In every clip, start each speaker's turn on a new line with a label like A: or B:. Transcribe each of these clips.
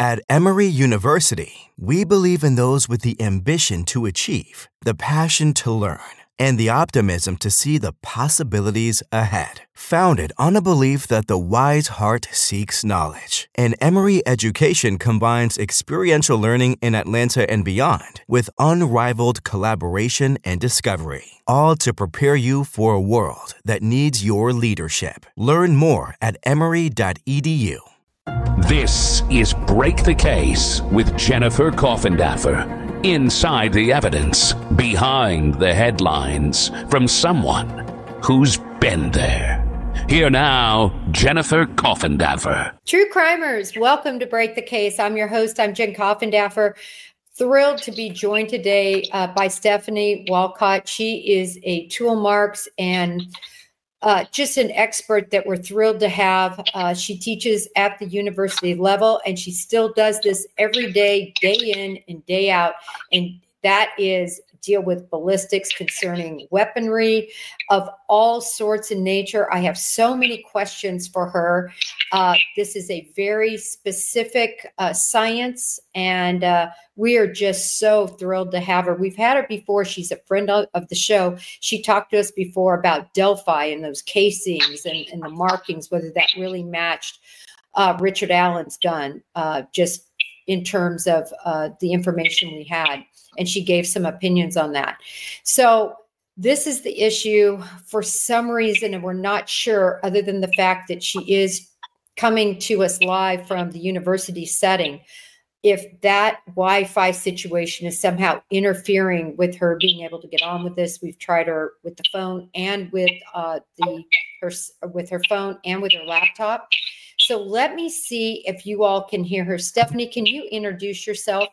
A: At Emory University, we believe in those with the ambition to achieve, the passion to learn, and the optimism to see the possibilities ahead. Founded on a belief that the wise heart seeks knowledge, and Emory education combines experiential learning in Atlanta and beyond with unrivaled collaboration and discovery, all to prepare you for a world that needs your leadership. Learn more at emory.edu.
B: This is Break the Case with Jennifer Coffindaffer. Inside the evidence, behind the headlines, from someone who's been there. Here now, Jennifer Coffindaffer.
C: True crimers, welcome to Break the Case. I'm your host. I'm Jen Coffindaffer. Thrilled to be joined today by Stephanie Walcott. She is a tool marks and just an expert that we're thrilled to have. She teaches at the university level, and she still does this every day, day in and day out. And that is deal with ballistics concerning weaponry of all sorts in nature. I have so many questions for her. This is a very specific science, and we are just so thrilled to have her. We've had her before. She's a friend of the show. She talked to us before about Delphi and those casings and the markings, whether that really matched Richard Allen's gun, just in terms of the information we had. And she gave some opinions on that. So this is the issue for some reason, and we're not sure, other than the fact that she is coming to us live from the university setting, if that Wi-Fi situation is somehow interfering with her being able to get on with this. We've tried her with the phone and with her phone and with her laptop. So let me see if you all can hear her. Stephanie, can you introduce yourself?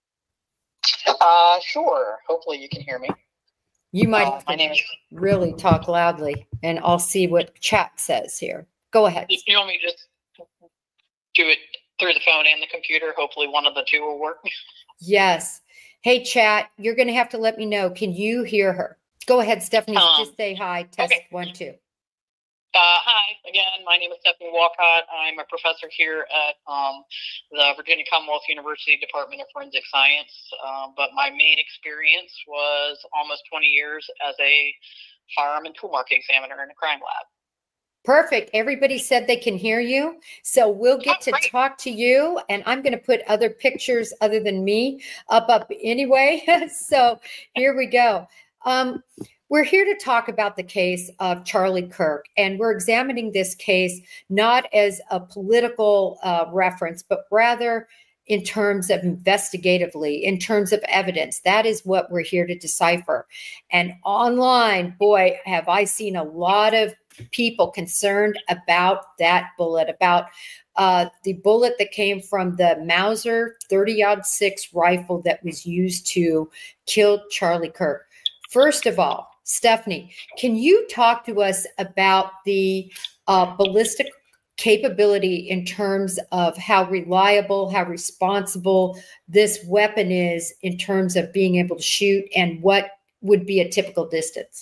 D: Sure. Hopefully you can hear me.
C: You might
D: my name is...
C: really talk loudly, and I'll see what chat says here. Go ahead.
D: You want me to just do it through the phone and the computer? Hopefully one of the two will work.
C: Yes. Hey, chat, you're going to have to let me know. Can you hear her? Go ahead, Stephanie. Just say hi. Test
D: okay.
C: 1, 2.
D: Hi, again, my name is Stephanie Walcott. I'm a professor here at the Virginia Commonwealth University Department of Forensic Science, but my main experience was almost 20 years as a firearm and tool mark examiner in a crime lab.
C: Perfect. Everybody said they can hear you, so we'll get to talk to you, and I'm going to put other pictures other than me up anyway, so here we go. We're here to talk about the case of Charlie Kirk, and we're examining this case not as a political reference, but rather in terms of investigatively, in terms of evidence. That is what we're here to decipher. And online, boy, have I seen a lot of people concerned about that bullet, about the bullet that came from the Mauser 30-06 rifle that was used to kill Charlie Kirk. First of all, Stephanie, can you talk to us about the ballistic capability in terms of how reliable, how responsible this weapon is in terms of being able to shoot, and what would be a typical distance?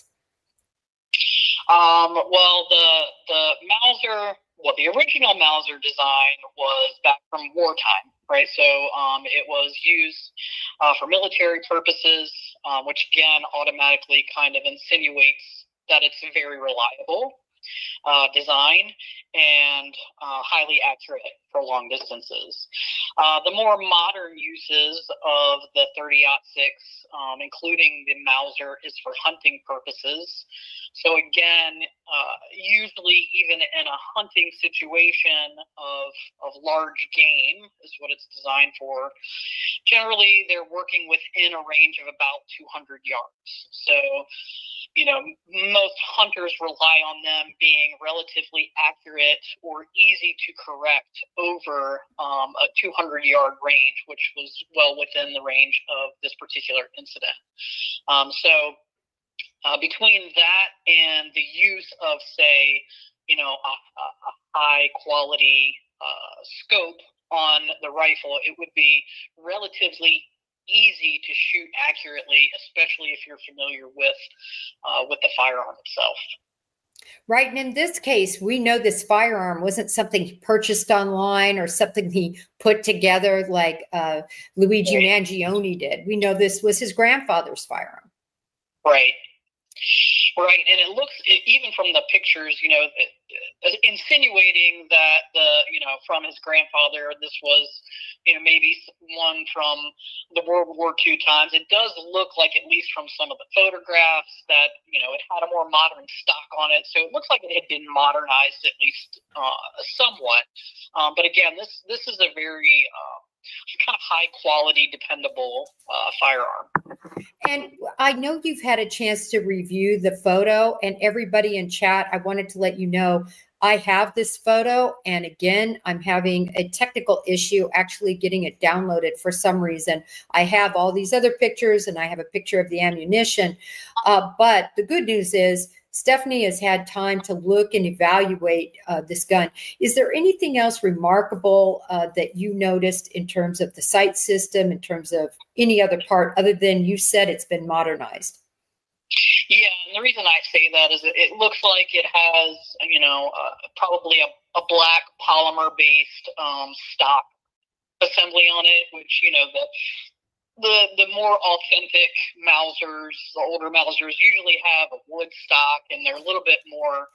D: The original Mauser design was back from wartime, right? So it was used for military purposes, which again automatically kind of insinuates that it's very reliable design and highly accurate for long distances. The more modern uses of the 30-06, including the Mauser, is for hunting purposes. So again, usually even in a hunting situation of large game is what it's designed for. Generally, they're working within a range of about 200 yards. So, most hunters rely on them being relatively accurate or easy to correct over a 200-yard range, which was well within the range of this particular incident. Between that and the use of, say, a high-quality scope on the rifle, it would be relatively easy to shoot accurately, especially if you're familiar with the firearm itself.
C: Right. And in this case, we know this firearm wasn't something he purchased online or something he put together like Luigi Mangione did. We know this was his grandfather's firearm.
D: Right. Right. And it looks, even from the pictures, insinuating that from his grandfather, this was, maybe one from the World War II times. It does look like, at least from some of the photographs, that, it had a more modern stock on it. So it looks like it had been modernized, at least somewhat. But again, this is a very kind of high quality, dependable firearm.
C: And I know you've had a chance to review the photo, and everybody in chat, I wanted to let you know I have this photo. And again, I'm having a technical issue actually getting it downloaded for some reason. I have all these other pictures and I have a picture of the ammunition. But the good news is Stephanie has had time to look and evaluate this gun. Is there anything else remarkable that you noticed in terms of the sight system, in terms of any other part, other than you said it's been modernized?
D: Yeah, and the reason I say that is it looks like it has, probably a black polymer-based stock assembly on it, which, the more authentic Mausers, the older Mausers, usually have a wood stock, and they're a little bit more,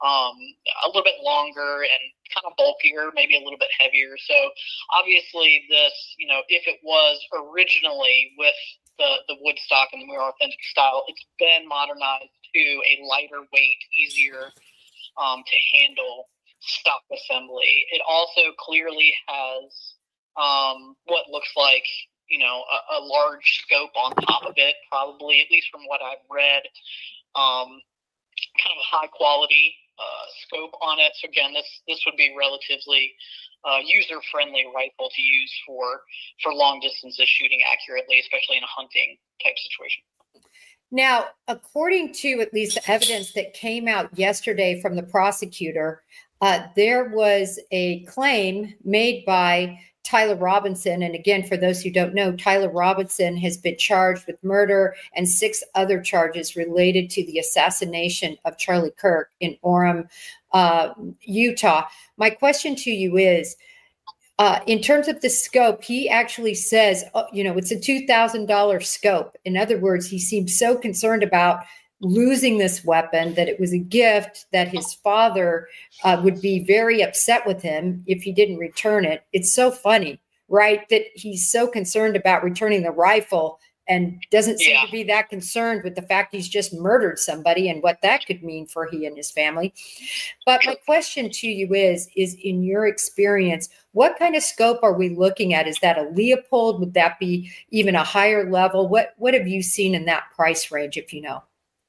D: a little bit longer and kind of bulkier, maybe a little bit heavier. So obviously this, if it was originally with the wood stock and the more authentic style, it's been modernized to a lighter weight, easier to handle stock assembly. It also clearly has what looks like, a large scope on top of it, probably, at least from what I've read, kind of a high quality scope on it. So again, this would be relatively user-friendly rifle to use for long distances shooting accurately, especially in a hunting type situation.
C: Now, according to at least the evidence that came out yesterday from the prosecutor, there was a claim made by Tyler Robinson. And again, for those who don't know, Tyler Robinson has been charged with murder and 6 other charges related to the assassination of Charlie Kirk in Orem, Utah. My question to you is, in terms of the scope, he actually says, it's a $2,000 scope. In other words, he seems so concerned about losing this weapon that it was a gift that his father would be very upset with him if he didn't return it. It's so funny, right? That he's so concerned about returning the rifle and doesn't seem to be that concerned with the fact he's just murdered somebody and what that could mean for he and his family. But my question to you is in your experience, what kind of scope are we looking at? Is that a Leupold? Would that be even a higher level? What have you seen in that price range, if you know?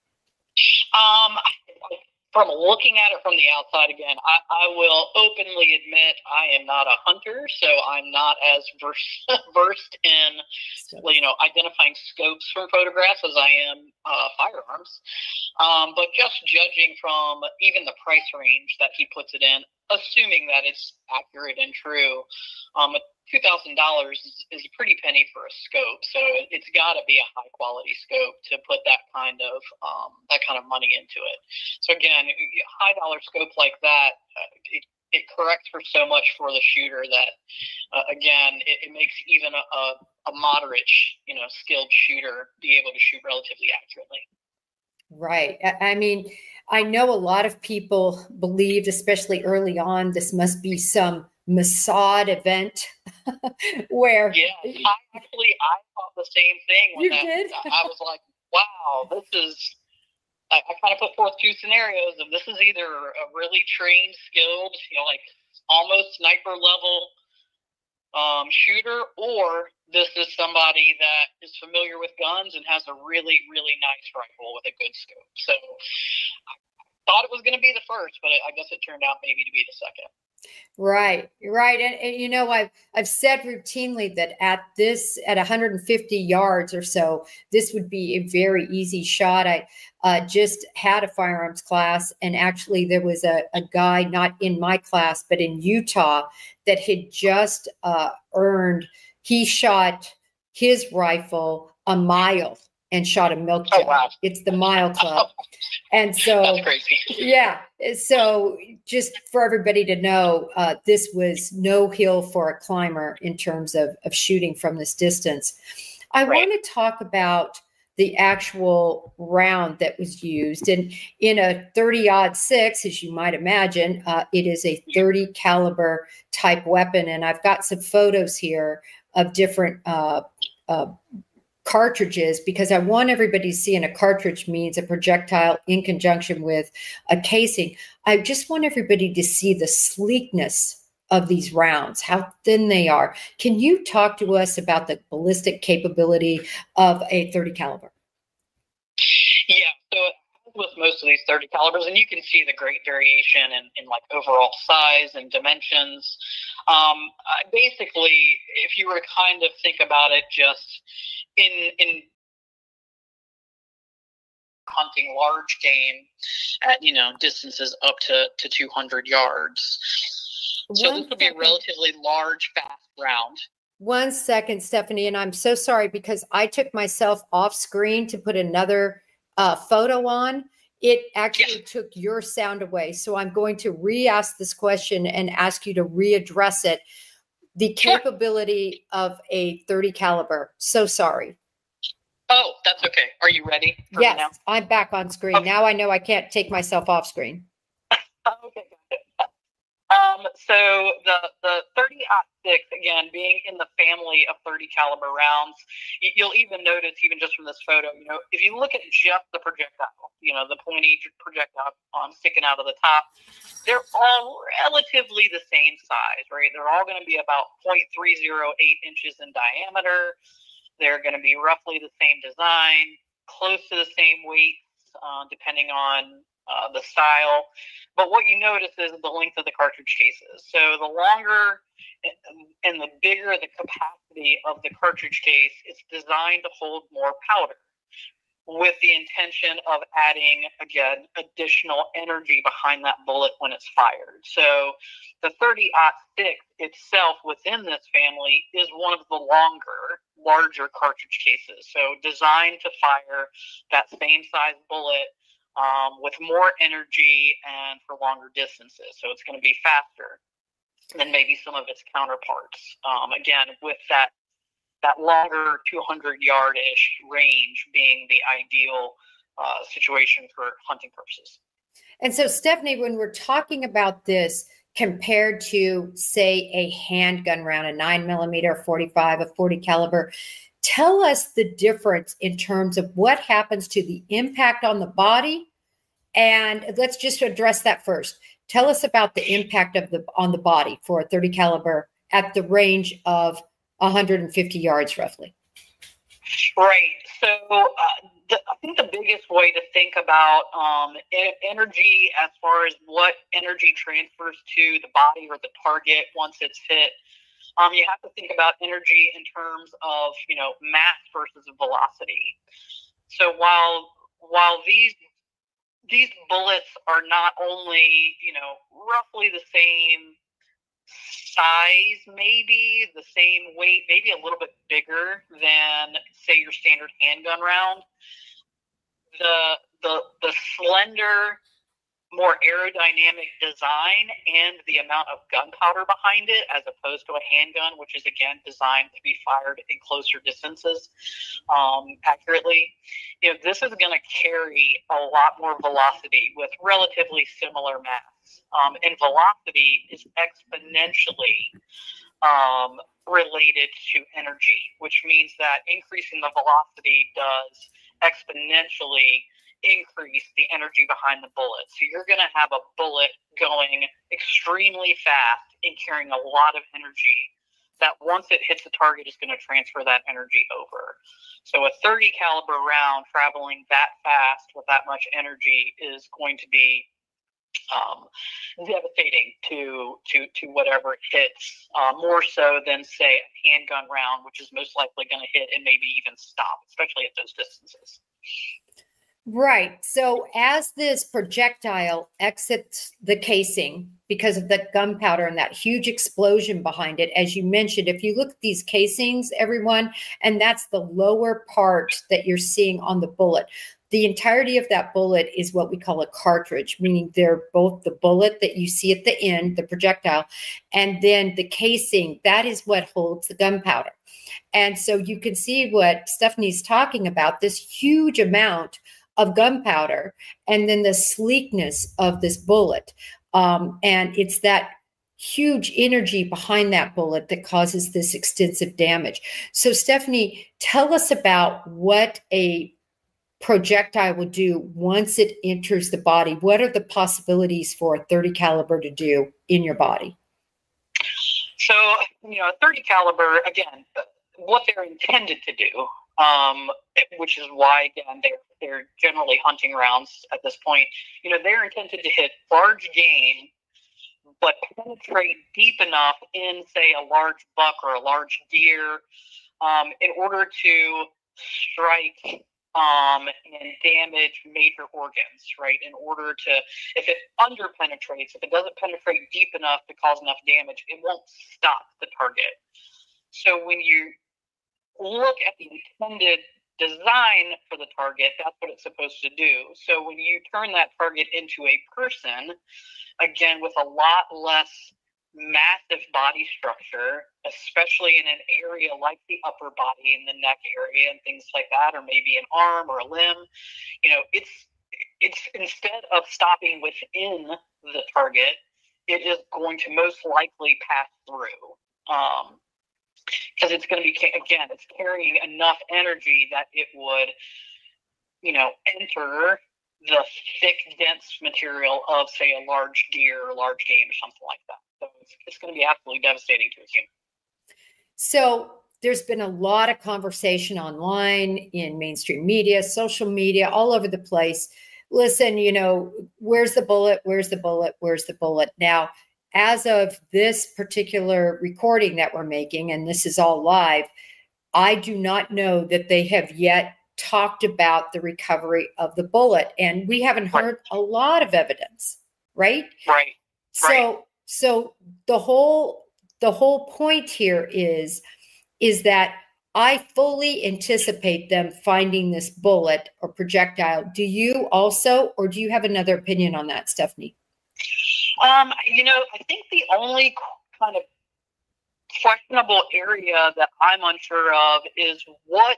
D: From looking at it from the outside, again, I will openly admit I am not a hunter, so I'm not as versed in, identifying scopes from photographs as I am firearms. But just judging from even the price range that he puts it in, assuming that it's accurate and true, $2,000 is a pretty penny for a scope. So it's got to be a high quality scope to put that kind of money into it. So again, high dollar scope like that, it corrects for so much for the shooter that, again, it makes even a moderate, skilled shooter be able to shoot relatively accurately.
C: Right. I mean, I know a lot of people believed, especially early on, this must be some Mossad event where.
D: Yeah, I thought the same thing. When
C: did?
D: I was like, wow, this is. I kind of put forth 2 scenarios of this is either a really trained, skilled, like almost sniper level shooter, or this is somebody that is familiar with guns and has a really, really nice rifle with a good scope. So I thought it was going to be the first, but I guess it turned out maybe to be the second.
C: Right. And I've said routinely that at 150 yards or so, this would be a very easy shot. I just had a firearms class, and actually there was a guy not in my class, but in Utah that had just he shot his rifle a mile and shot a milk
D: Oh,
C: jug.
D: wow.
C: It's the Mile Club. And so,
D: That's crazy.
C: yeah. So just for everybody to know, this was no hill for a climber in terms of shooting from this distance. I want to talk about the actual round that was used. And in a 30-06, as you might imagine, it is a 30 caliber type weapon. And I've got some photos here of different cartridges, because I want everybody to see in a cartridge means a projectile in conjunction with a casing. I just want everybody to see the sleekness of these rounds, how thin they are. Can you talk to us about the ballistic capability of a 30 caliber?
D: Yeah, so with most of these 30 calibers, and you can see the great variation in like overall size and dimensions. Basically, if you were to kind of think about it just in hunting large game at, distances up to 200 yards. So this would be a relatively large, fast round.
C: 1 second, Stephanie, and I'm so sorry because I took myself off screen to put another photo on. It actually took your sound away. So I'm going to re-ask this question and ask you to readdress it. The capability of a 30 caliber. So sorry.
D: Oh, that's okay. Are you ready?
C: Yes,
D: now?
C: I'm back on screen. Okay. Now I know I can't take myself off screen.
D: Okay, got it. So the 30-06, again, being in the family of 30 caliber rounds, you'll even notice, even just from this photo, if you look at just the projectile, the pointy projectile sticking out of the top, they're all relatively the same size, right? They're all going to be about 0.308 inches in diameter. They're going to be roughly the same design, close to the same weight, depending on the style. But what you notice is the length of the cartridge cases. So the longer and the bigger the capacity of the cartridge case, it's designed to hold more powder, with the intention of adding, again, additional energy behind that bullet when it's fired. So the 30-06 itself within this family is one of the larger cartridge cases. So designed to fire that same size bullet with more energy and for longer distances. So it's going to be faster than maybe some of its counterparts. Again, with that longer 200-yard-ish range being the ideal situation for hunting purposes.
C: And so, Stephanie, when we're talking about this compared to, say, a handgun round, a 9mm, 45, a 40 caliber, tell us the difference in terms of what happens to the impact on the body. And let's just address that first. Tell us about the impact on the body for a 30 caliber at the range of 150 yards roughly.
D: Right. So I think the biggest way to think about energy as far as what energy transfers to the body or the target once it's hit, you have to think about energy in terms of, mass versus velocity. So while these bullets are not only, roughly the same size, maybe the same weight, maybe a little bit bigger than, say, your standard handgun round, the slender, more aerodynamic design and the amount of gunpowder behind it, as opposed to a handgun, which is, again, designed to be fired in closer distances accurately. This is going to carry a lot more velocity with relatively similar mass. And velocity is exponentially related to energy, which means that increasing the velocity does exponentially increase the energy behind the bullet. So you're going to have a bullet going extremely fast and carrying a lot of energy that once it hits the target is going to transfer that energy over. So a 30 caliber round traveling that fast with that much energy is going to be devastating to whatever it hits, more so than, say, a handgun round, which is most likely going to hit and maybe even stop, especially at those distances.
C: Right. So as this projectile exits the casing because of the gunpowder and that huge explosion behind it, as you mentioned, if you look at these casings, everyone, and that's the lower part that you're seeing on the bullet. The entirety of that bullet is what we call a cartridge, meaning they're both the bullet that you see at the end, the projectile, and then the casing. That is what holds the gunpowder. And so you can see what Stephanie's talking about, this huge amount of gunpowder and then the sleekness of this bullet. And it's that huge energy behind that bullet that causes this extensive damage. So Stephanie, tell us about what a projectile will do once it enters the body. What are the possibilities for a 30 caliber to do in your body?
D: So, a 30 caliber, again, what they're intended to do, which is why, again, they're generally hunting rounds at this point. They're intended to hit large game, but penetrate deep enough in, say, a large buck or a large deer, in order to strike and damage major organs, right? In order to, if it underpenetrates, if it doesn't penetrate deep enough to cause enough damage, it won't stop the target. So when you look at the intended design for the target, that's what it's supposed to do. So when you turn that target into a person, again, with a lot less massive body structure, especially in an area like the upper body and the neck area and things like that, or maybe an arm or a limb, it's instead of stopping within the target, it is going to most likely pass through. Because it's going to be, again, it's carrying enough energy that it would, enter the thick, dense material of, say, a large deer or large game or something like that. So it's going to be absolutely devastating to a human.
C: So there's been a lot of conversation online, in mainstream media, social media, all over the place. Listen, where's the bullet? Where's the bullet? Where's the bullet? Now, as of this particular recording that we're making, and this is all live, I do not know that they have yet talked about the recovery of the bullet. And we haven't heard a lot of evidence, right?
D: Right.
C: So the whole point here is that I fully anticipate them finding this bullet or projectile. Do you also, or do you have another opinion on that, Stephanie?
D: I think the only kind of questionable area that I'm unsure of is what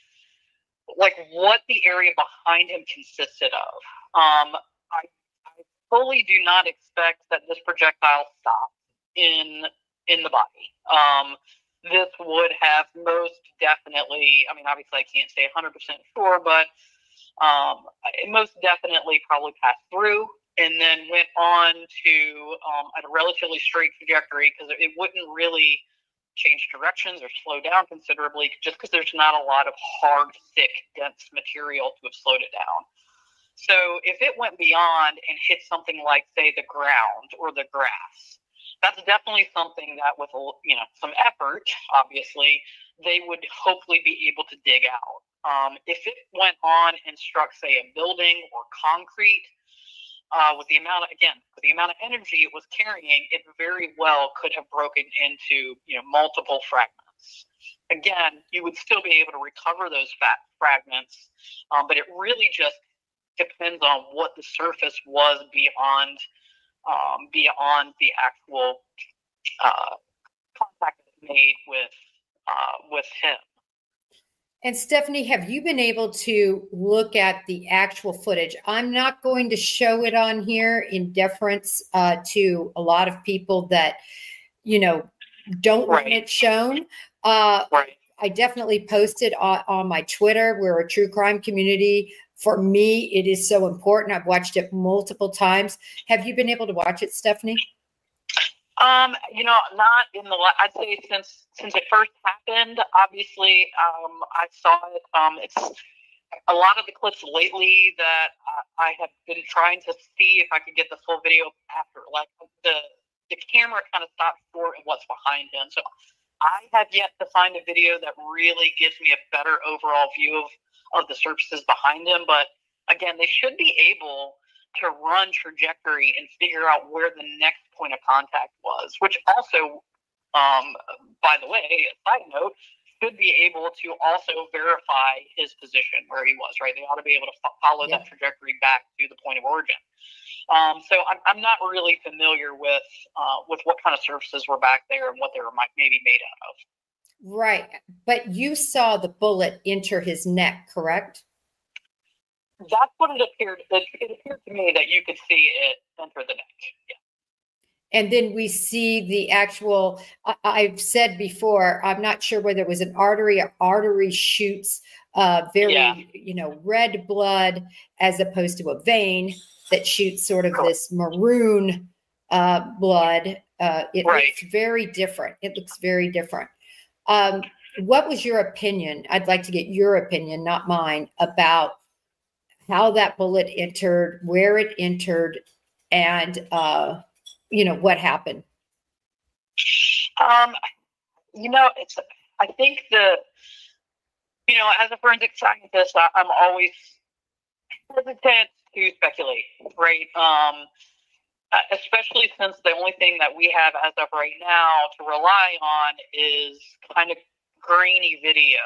D: the area behind him consisted of. I fully do not expect that this projectile stopped in the body. This would have most definitely, obviously I can't say 100% sure, but it most definitely probably passed through and then went on to at a relatively straight trajectory, because it wouldn't really change directions or slow down considerably, just because there's not a lot of hard, thick, dense material to have slowed it down. So if it went beyond and hit something like, say, the ground or the grass, that's definitely something that with some effort, obviously, they would hopefully be able to dig out. If it went on and struck, say, a building or concrete, with the amount of energy it was carrying, it very well could have broken into multiple fragments. Again, you would still be able to recover those fragments, but it really just depends on what the surface was beyond the actual contact made with him.
C: And Stephanie, have you been able to look at the actual footage? I'm not going to show it on here in deference to a lot of people that, don't want it shown. I definitely posted on my Twitter. We're a true crime community. For me, it is so important. I've watched it multiple times. Have you been able to watch it, Stephanie?
D: Not in I'd say since it first happened, obviously, I saw it. It's a lot of the clips lately that I have been trying to see if I could get the full video after, like the camera kind of stopped short of what's behind him. So I have yet to find a video that really gives me a better overall view of the surfaces behind him. But again, they should be able to run trajectory and figure out where the next point of contact was, which also, by the way, a side note, should be able to also verify his position where he was, right? They ought to be able to follow that trajectory back to the point of origin. So I'm not really familiar with what kind of surfaces were back there and what they were maybe made out of.
C: Right. But you saw the bullet enter his neck, correct?
D: That's what it appeared. It appeared to me that you could see it enter the neck. Yeah.
C: And then we see the actual, I've said before, I'm not sure whether it was an artery or artery shoots red blood as opposed to a vein that shoots sort of this maroon blood. It looks very different. It looks very different. What was your opinion? I'd like to get your opinion, not mine, about how that bullet entered, where it entered, and what happened.
D: I think as a forensic scientist, I'm always hesitant to speculate, right? Especially since the only thing that we have as of right now to rely on is kind of grainy video.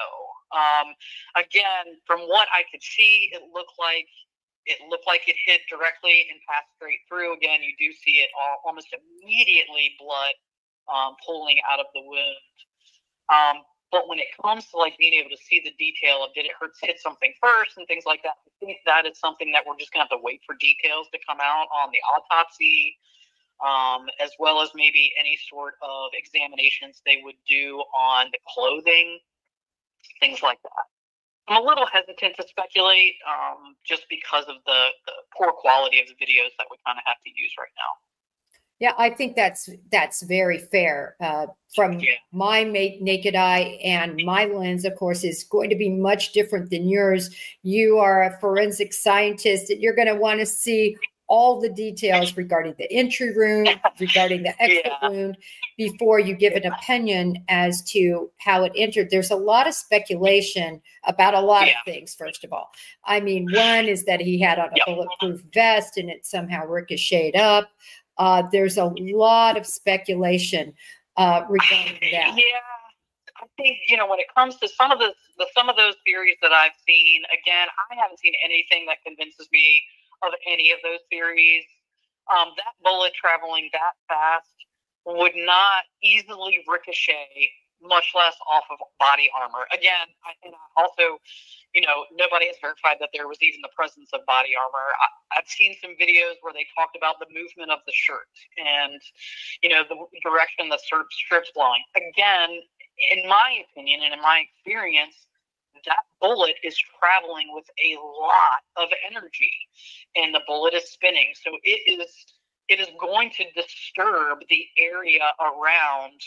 D: Again, from what I could see, it looked like it hit directly and passed straight through. Again, you do see it almost immediately, blood pulling out of the wound. But when it comes to being able to see the detail of did it hit something first and things like that, I think that is something that we're just going to have to wait for details to come out on the autopsy, as well as maybe any sort of examinations they would do on the clothing, things like that. I'm a little hesitant to speculate just because of the poor quality of the videos that we kind of have to use right now.
C: Yeah, I think that's very fair. From my naked eye and my lens, of course, is going to be much different than yours. You are a forensic scientist, and you're going to want to see all the details regarding the entry wound, regarding the exit wound, before you give an opinion as to how it entered. There's a lot of speculation about a lot of things, first of all. I mean, one is that he had on a bulletproof vest and it somehow ricocheted up. There's a lot of speculation regarding that.
D: Yeah, I think when it comes to some of those theories that I've seen, again, I haven't seen anything that convinces me of any of those theories. That bullet traveling that fast would not easily ricochet, much less off of body armor. Again, also, nobody has verified that there was even the presence of body armor. I've seen some videos where they talked about the movement of the shirt and, the direction the strip's blowing. Again, in my opinion and in my experience, that bullet is traveling with a lot of energy and the bullet is spinning. So it is going to disturb the area around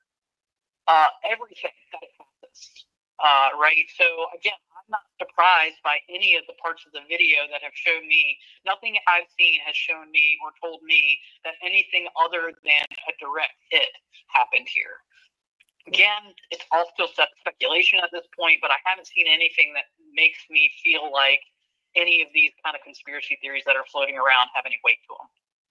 D: everything that it passes, right? So again, I'm not surprised by any of the parts of the video that have shown me. Nothing I've seen has shown me or told me that anything other than a direct hit happened here. Again, it's all still speculation at this point, but I haven't seen anything that makes me feel like any of these kind of conspiracy theories that are floating around have any weight to them.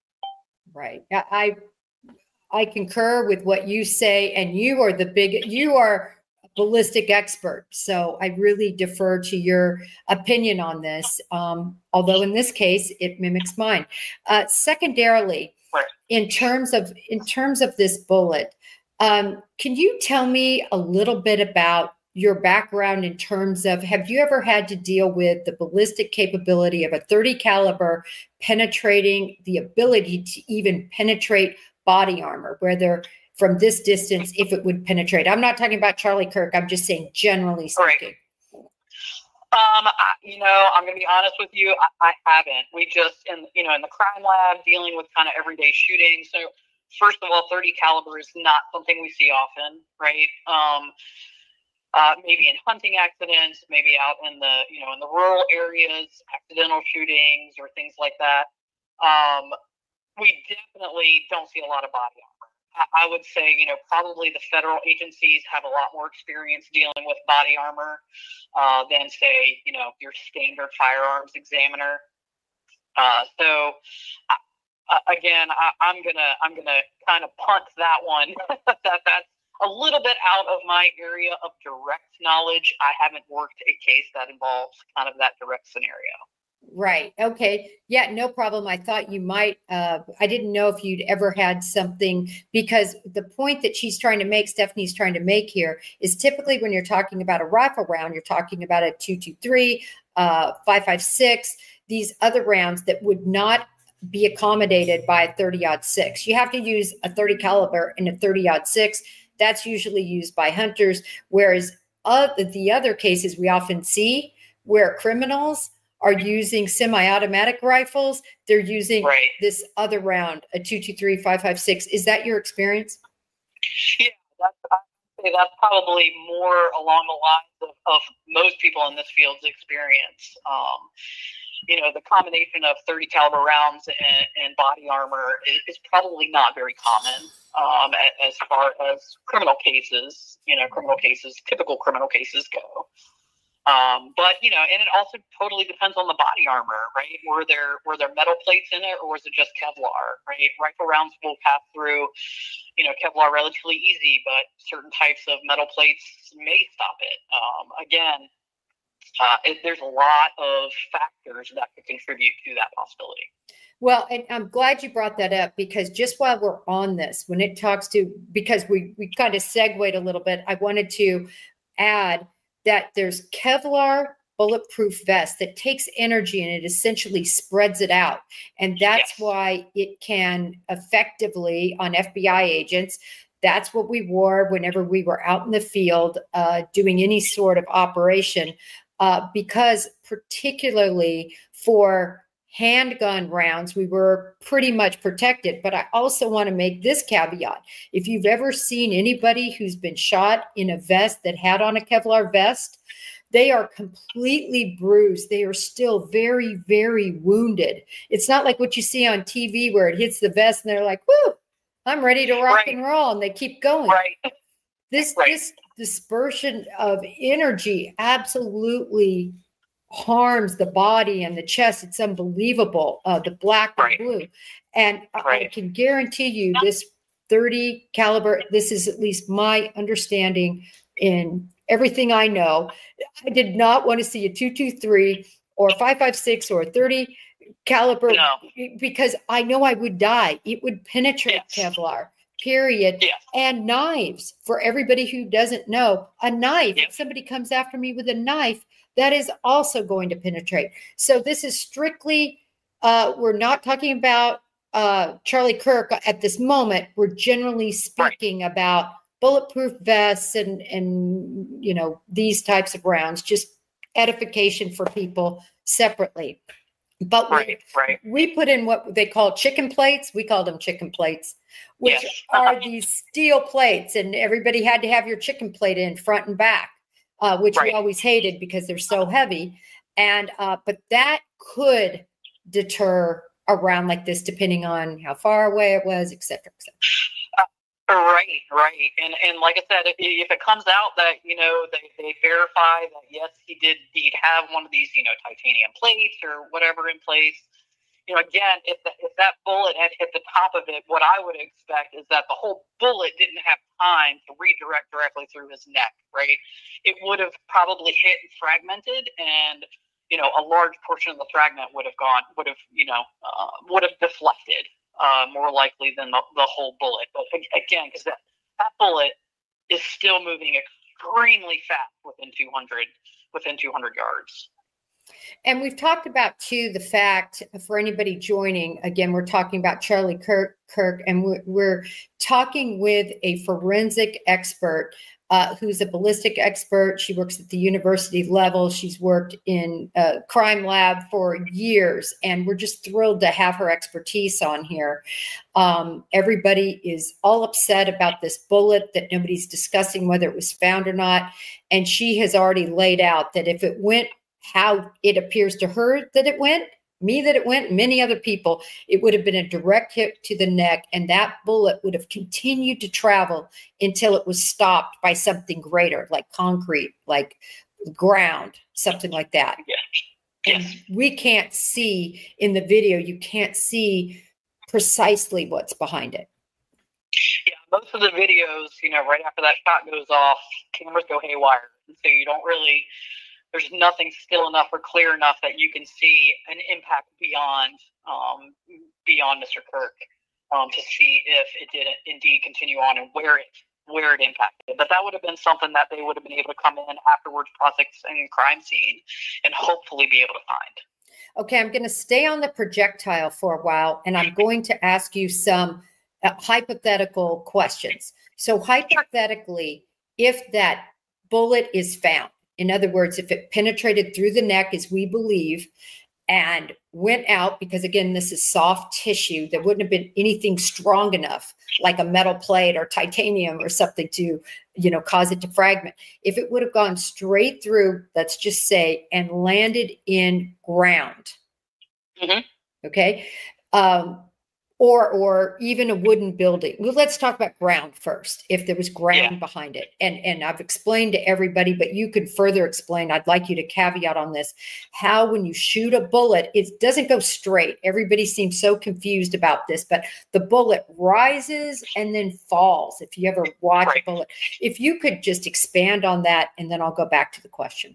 C: Right. I concur with what you say, and you are a ballistic expert. So I really defer to your opinion on this. Although in this case, it mimics mine. Secondarily, in terms of this bullet, can you tell me a little bit about your background in terms of, have you ever had to deal with the ballistic capability of a .30 caliber penetrating, the ability to even penetrate body armor, whether from this distance, if it would penetrate? I'm not talking about Charlie Kirk. I'm just saying generally speaking.
D: I'm going to be honest with you. I haven't. We just, in the crime lab, dealing with kind of everyday shooting. So first of all, .30 caliber is not something we see often, right? Maybe in hunting accidents, maybe out in the rural areas, accidental shootings or things like that. We definitely don't see a lot of body armor. I would say, probably the federal agencies have a lot more experience dealing with body armor than, say, your standard firearms examiner. So again, I'm gonna kind of punt that one. That's a little bit out of my area of direct knowledge. I haven't worked a case that involves kind of that direct scenario.
C: Right. Okay. Yeah, no problem. I thought you might. I didn't know if you'd ever had something, because the point that Stephanie's trying to make here is typically when you're talking about a rifle round, you're talking about a 223, 5.56, these other rounds that would not be accommodated by a 30-06. You have to use a 30 caliber and a 30-06. That's usually used by hunters, whereas the other cases we often see where criminals are using semi-automatic rifles, they're using this other round, a 223, 5.56. Is that your experience?
D: Yeah, I'd say that's probably more along the lines of most people in this field's experience. The combination of 30 caliber rounds and body armor is probably not very common as far as typical criminal cases go. But and it also totally depends on the body armor, right? Were there metal plates in it, or was it just Kevlar, right? Rifle rounds will pass through, Kevlar relatively easy, but certain types of metal plates may stop it. Again, there's a lot of factors that could contribute to that possibility.
C: Well, and I'm glad you brought that up, because just while we're on this, when it talks to, because we kind of segued a little bit, I wanted to add that there's Kevlar bulletproof vest that takes energy and it essentially spreads it out. And that's why it can effectively, on FBI agents, that's what we wore whenever we were out in the field doing any sort of operation, because particularly for handgun rounds, we were pretty much protected. But I also want to make this caveat. If you've ever seen anybody who's been shot in a vest that had on a Kevlar vest, they are completely bruised. They are still very, very wounded. It's not like what you see on TV where it hits the vest and they're like, whoo, I'm ready to rock and roll, and they keep going.
D: Right.
C: This dispersion of energy absolutely harms the body and the chest. It's unbelievable, the black and blue. And I can guarantee you this 30 caliber, this is at least my understanding in everything I know. I did not want to see a 223 or 5.56 or a 30 caliber because I know I would die. It would penetrate Kevlar. Period.
D: Yes.
C: And knives. For everybody who doesn't know, a knife, if somebody comes after me with a knife, that is also going to penetrate. So this is strictly, we're not talking about Charlie Kirk at this moment. We're generally speaking about bulletproof vests and these types of rounds, just edification for people separately. But we put in what they call chicken plates. We called them chicken plates, which are these steel plates, and everybody had to have your chicken plate in front and back, which we always hated because they're so heavy. And but that could deter a round like this, depending on how far away it was, et cetera, et cetera.
D: Right. And like I said, if it comes out that, they verify that, yes, he did indeed have one of these, titanium plates or whatever in place, again, if that bullet had hit the top of it, what I would expect is that the whole bullet didn't have time to redirect directly through his neck, right? It would have probably hit and fragmented, and, a large portion of the fragment would have deflected. More likely than the whole bullet. But again, because that bullet is still moving extremely fast within 200 yards.
C: And we've talked about, too, the fact, for anybody joining, again, we're talking about Charlie Kirk, and we're talking with a forensic expert who's a ballistic expert. She works at the university level. She's worked in a crime lab for years, and we're just thrilled to have her expertise on here. Everybody is all upset about this bullet, that nobody's discussing whether it was found or not. And she has already laid out that if it went how it appears to her that it went, me that it went, many other people, it would have been a direct hit to the neck, and that bullet would have continued to travel until it was stopped by something greater, like concrete, like ground, something like that.
D: Yes.
C: And we can't see in the video, you can't see precisely what's behind it.
D: Yeah, most of the videos, right after that shot goes off, cameras go haywire. And so you don't really, there's nothing still enough or clear enough that you can see an impact beyond Mr. Kirk to see if it did indeed continue on and where it impacted. But that would have been something that they would have been able to come in afterwards, processing crime scene, and hopefully be able to find.
C: Okay, I'm going to stay on the projectile for a while, and I'm going to ask you some hypothetical questions. So hypothetically, if that bullet is found, in other words, if it penetrated through the neck, as we believe, and went out, because again, this is soft tissue, there wouldn't have been anything strong enough, like a metal plate or titanium or something to, cause it to fragment. If it would have gone straight through, let's just say, and landed in ground, okay, or even a wooden building. Well, let's talk about ground first, if there was ground behind it. And I've explained to everybody, but you could further explain. I'd like you to caveat on this, how when you shoot a bullet, it doesn't go straight. Everybody seems so confused about this, but the bullet rises and then falls. If you ever watch a bullet, if you could just expand on that, and then I'll go back to the question.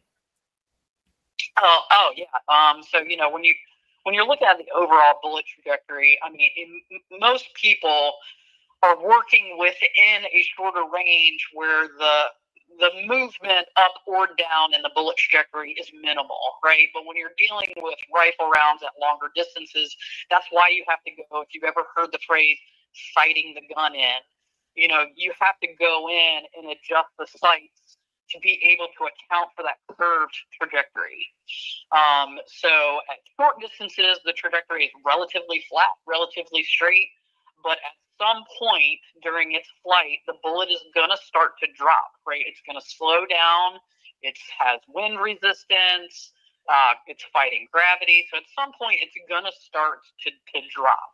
D: Oh yeah. So, when you're looking at the overall bullet trajectory, I mean, most people are working within a shorter range where the movement up or down in the bullet trajectory is minimal, right? But when you're dealing with rifle rounds at longer distances, that's why you have to go, if you've ever heard the phrase sighting the gun in, you have to go in and adjust the sights to be able to account for that curved trajectory. So at short distances, the trajectory is relatively flat, relatively straight, but at some point during its flight, the bullet is going to start to drop, right? It's going to slow down. It has wind resistance. It's fighting gravity. So at some point, it's going to start to drop.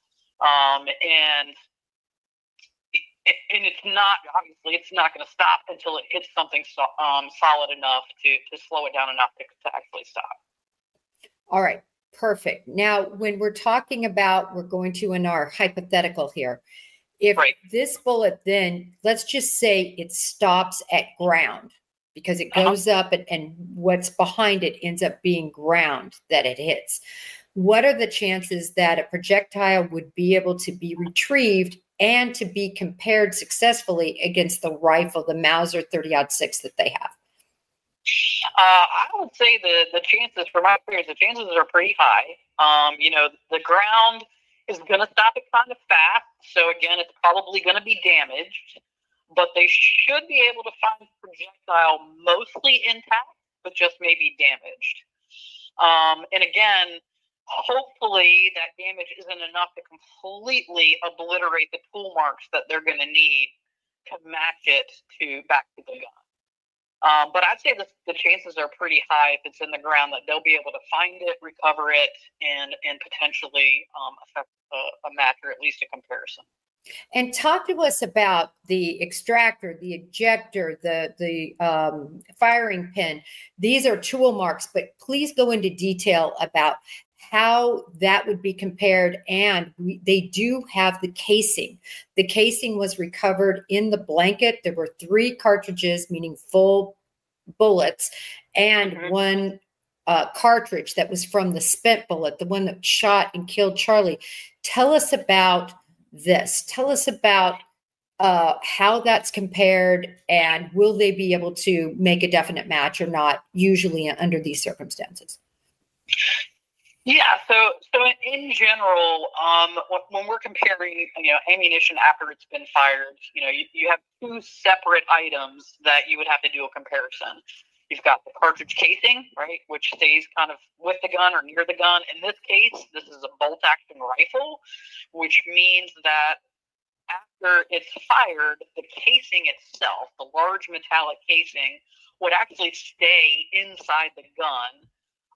D: And it's not going to stop until it hits something solid enough to slow it down enough to actually stop.
C: All right, perfect. Now, when we're talking about, we're going to in our hypothetical here, if this bullet then, let's just say it stops at ground because it goes up and what's behind it ends up being ground that it hits. What are the chances that a projectile would be able to be retrieved and to be compared successfully against the rifle, the Mauser 30-06 that they have?
D: I would say the chances, from my experience, the chances are pretty high. The ground is going to stop it kind of fast. So again, it's probably going to be damaged, but they should be able to find the projectile mostly intact, but just maybe damaged. And again, hopefully that damage isn't enough to completely obliterate the tool marks that they're going to need to match it back to the gun. But I'd say the chances are pretty high if it's in the ground that they'll be able to find it, recover it, and potentially affect a match or at least a comparison.
C: And talk to us about the extractor, the ejector, the firing pin. These are tool marks, but please go into detail about how that would be compared. And they do have the casing. The casing was recovered in the blanket. There were 3 cartridges, meaning full bullets, and one cartridge that was from the spent bullet, the one that shot and killed Charlie. Tell us about this. Tell us about how that's compared, and will they be able to make a definite match or not, usually under these circumstances?
D: Yeah, so in general, when we're comparing, ammunition after it's been fired, you have 2 separate items that you would have to do a comparison. You've got the cartridge casing, right, which stays kind of with the gun or near the gun. In this case, this is a bolt-action rifle, which means that after it's fired, the casing itself, the large metallic casing, would actually stay inside the gun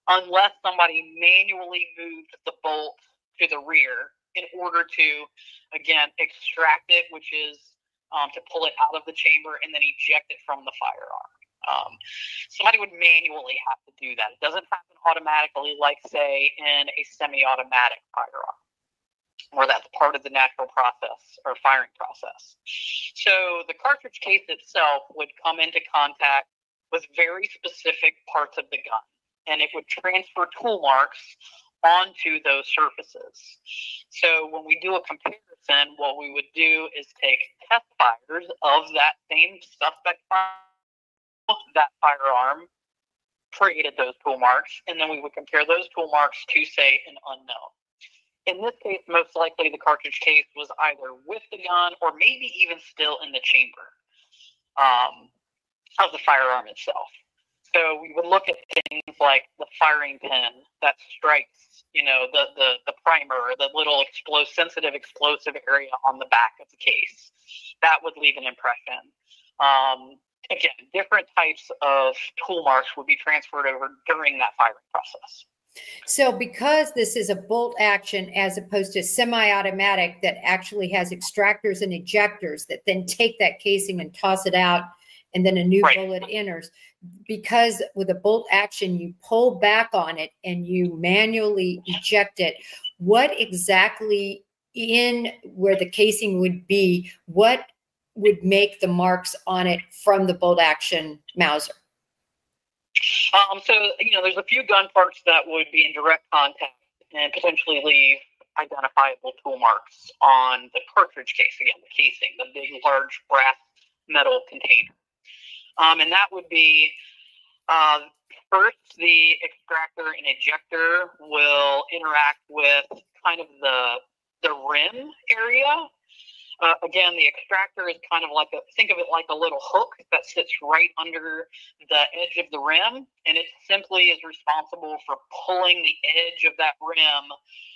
D: unless somebody manually moved the bolt to the rear in order to, again, extract it, which is to pull it out of the chamber and then eject it from the firearm. Somebody would manually have to do that. It doesn't happen automatically like, say, in a semi-automatic firearm, where that's part of the natural process or firing process. So the cartridge case itself would come into contact with very specific parts of the gun, and it would transfer tool marks onto those surfaces. So when we do a comparison, what we would do is take test fires of that same suspect firearm. That firearm created those tool marks, and then we would compare those tool marks to, say, an unknown. In this case, most likely the cartridge case was either with the gun or maybe even still in the chamber of the firearm itself. So we would look at things like the firing pin that strikes, the primer, or the little sensitive explosive area on the back of the case. That would leave an impression. Again, different types of tool marks would be transferred over during that firing process.
C: So because this is a bolt action as opposed to semi-automatic that actually has extractors and ejectors that then take that casing and toss it out and then a new bullet enters, because with a bolt action, you pull back on it and you manually eject it, what exactly in where the casing would be, what would make the marks on it from the bolt action Mauser?
D: So, there's a few gun parts that would be in direct contact and potentially leave identifiable tool marks on the cartridge case, again, the casing, the big, large brass metal container. And that would be, first, the extractor and ejector will interact with kind of the rim area. Again, the extractor is kind of think of it like a little hook that sits right under the edge of the rim, and it simply is responsible for pulling the edge of that rim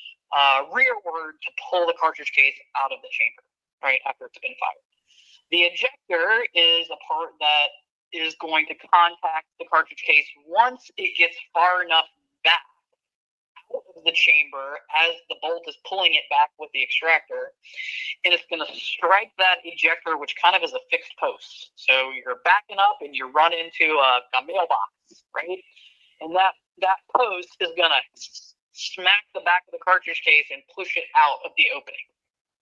D: rearward to pull the cartridge case out of the chamber, right, after it's been fired. The ejector is a part that is going to contact the cartridge case once it gets far enough back out of the chamber as the bolt is pulling it back with the extractor, and it's going to strike that ejector, which kind of is a fixed post. So you're backing up and you run into a mailbox, right? And that post is going to smack the back of the cartridge case and push it out of the opening.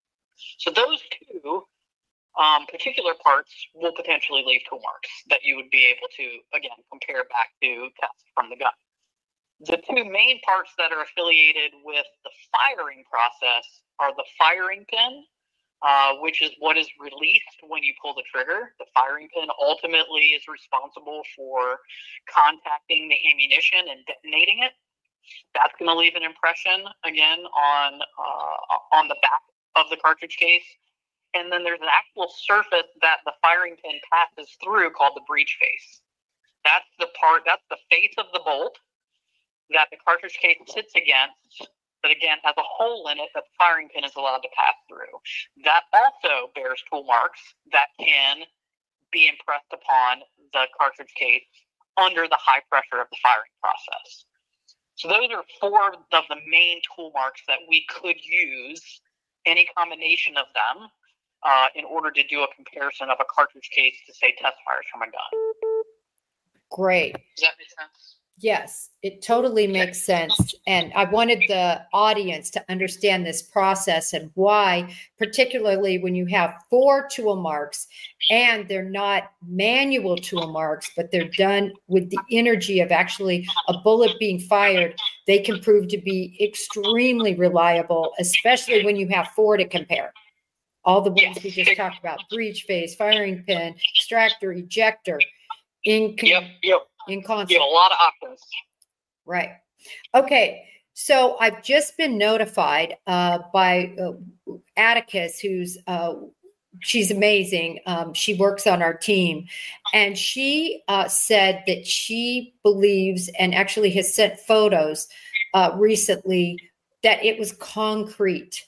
D: So those two particular parts will potentially leave tool marks that you would be able to, again, compare back to tests from the gun. The two main parts that are affiliated with the firing process are the firing pin, which is what is released when you pull the trigger. The firing pin ultimately is responsible for contacting the ammunition and detonating it. That's going to leave an impression, again, on the back of the cartridge case. And then there's an actual surface that the firing pin passes through called the breech face. That's the face of the bolt that the cartridge case sits against, that again has a hole in it that the firing pin is allowed to pass through. That also bears tool marks that can be impressed upon the cartridge case under the high pressure of the firing process. So those are four of the main tool marks that we could use, any combination of them, in order to do a comparison of a cartridge case to, say, test fires from a gun.
C: Great.
D: Does that make sense?
C: Yes, it totally makes sense. And I wanted the audience to understand this process and why, particularly when you have 4 tool marks and they're not manual tool marks, but they're done with the energy of actually a bullet being fired, they can prove to be extremely reliable, especially when you have 4 to compare. All the ones we just talked about, breech face, firing pin, extractor, ejector, in concert.
D: You have a lot of options.
C: Right. Okay. So I've just been notified by Atticus, who's she's amazing. She works on our team, and she said that she believes, and actually has sent photos recently, that it was concrete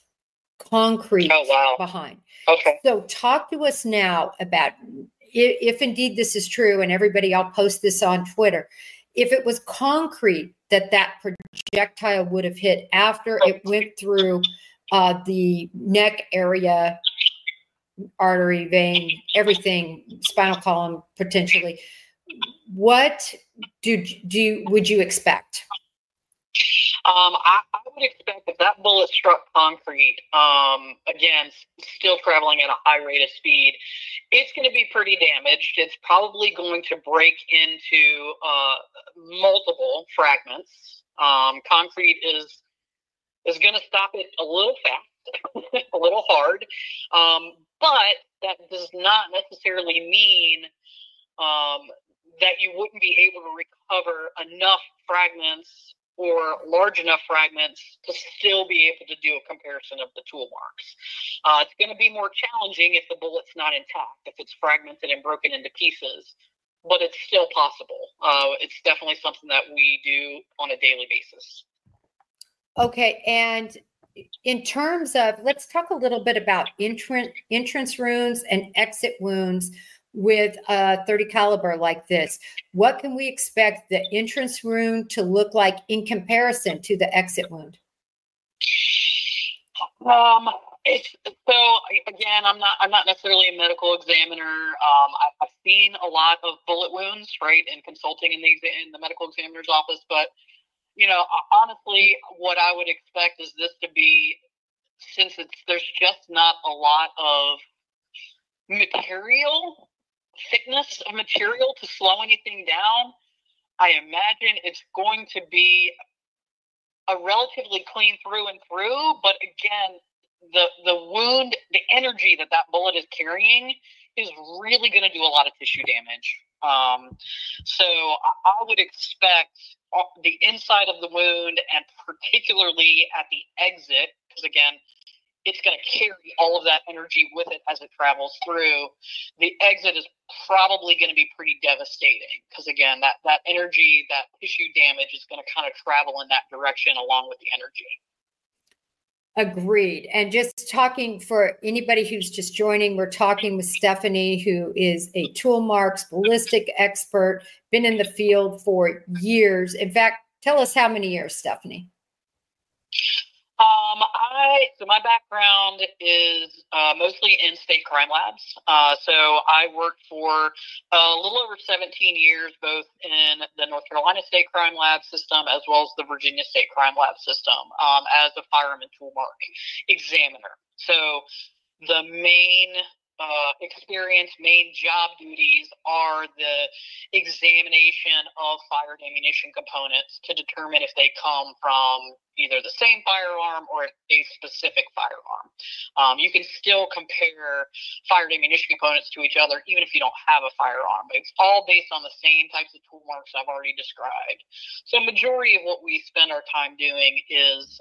C: behind.
D: Okay.
C: So talk to us now about if indeed this is true, and everybody, I'll post this on Twitter. If it was concrete, that projectile would have hit after it went through the neck area, artery, vein, everything, spinal column potentially. What would you expect?
D: I would expect if that bullet struck concrete, again, still traveling at a high rate of speed, it's going to be pretty damaged. It's probably going to break into multiple fragments. Concrete is going to stop it a little fast, a little hard, but that does not necessarily mean that you wouldn't be able to recover enough fragments or large enough fragments to still be able to do a comparison of the tool marks. It's going to be more challenging if the bullet's not intact, if it's fragmented and broken into pieces, but it's still possible. It's definitely something that we do on a daily basis. Okay,
C: and in terms of, let's talk a little bit about entrance wounds and exit wounds with a 30 caliber like this. What can we expect the entrance wound to look like in comparison to the exit wound?
D: So again, I'm not necessarily a medical examiner. I've seen a lot of bullet wounds, right, in consulting in the medical examiner's office, but honestly, what I would expect is this to be, since there's just not a lot of thickness of material to slow anything down, I imagine it's going to be a relatively clean through and through. But again, the wound, the energy that bullet is carrying is really going to do a lot of tissue damage. So I would expect the inside of the wound, and particularly at the exit, because again, it's going to carry all of that energy with it as it travels through. The exit is probably going to be pretty devastating because, again, that energy, that tissue damage is going to kind of travel in that direction along with the energy.
C: Agreed. And just talking for anybody who's just joining, we're talking with Stephanie, who is a tool marks ballistic expert, been in the field for years. In fact, tell us how many years, Stephanie?
D: So my background is mostly in state crime labs. So I worked for a little over 17 years, both in the North Carolina State Crime Lab system as well as the Virginia State Crime Lab system as a firearm and tool mark examiner. So the main main job duties are the examination of fired ammunition components to determine if they come from either the same firearm or a specific firearm. You can still compare fired ammunition components to each other even if you don't have a firearm, but it's all based on the same types of tool marks I've already described. So majority of what we spend our time doing is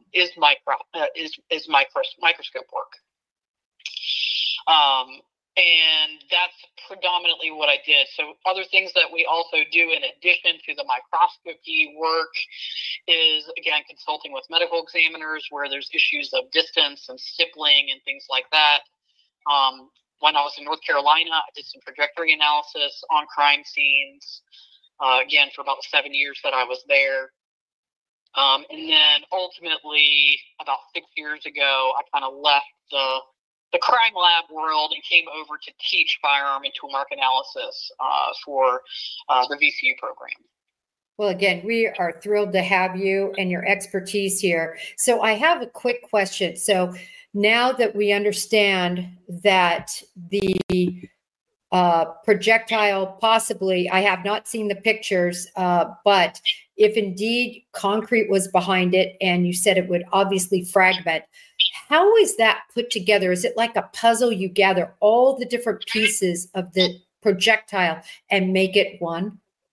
D: microscope work. And that's predominantly what I did. So other things that we also do in addition to the microscopy work is, again, consulting with medical examiners where there's issues of distance and stippling and things like that. When I was in North Carolina, I did some trajectory analysis on crime scenes, again, for about 7 years that I was there. And then ultimately, about 6 years ago, I kind of left the crime lab world and came over to teach firearm and tool mark analysis for the VCU program.
C: Well, again, we are thrilled to have you and your expertise here. So I have a quick question. So now that we understand that the projectile possibly, I have not seen the pictures, but if indeed concrete was behind it and you said it would obviously fragment, how is that put together? Is it like a puzzle? You gather all the different pieces of the projectile and make it one?